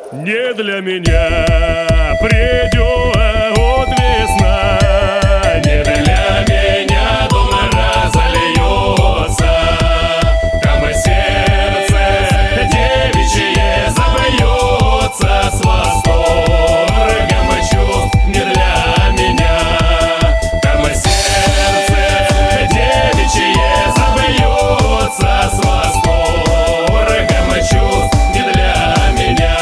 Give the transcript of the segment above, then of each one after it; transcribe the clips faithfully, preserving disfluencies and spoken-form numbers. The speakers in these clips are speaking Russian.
Не для меня придет весна, не для меня дом разольется, там и сердце девичье забьется с восторгом чувств. Не для меня, там и сердце девичье забьется с восторгом чувств. Не для меня.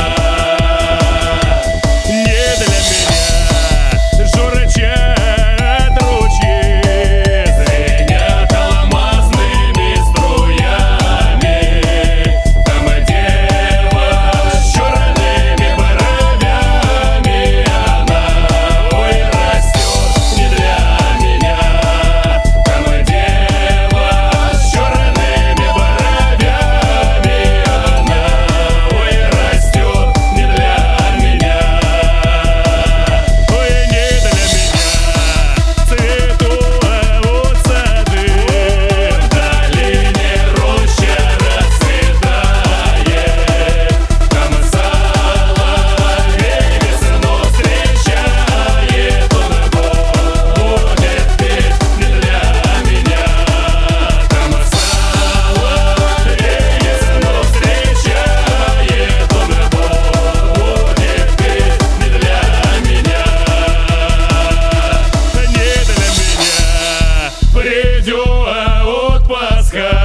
Придет Пасха.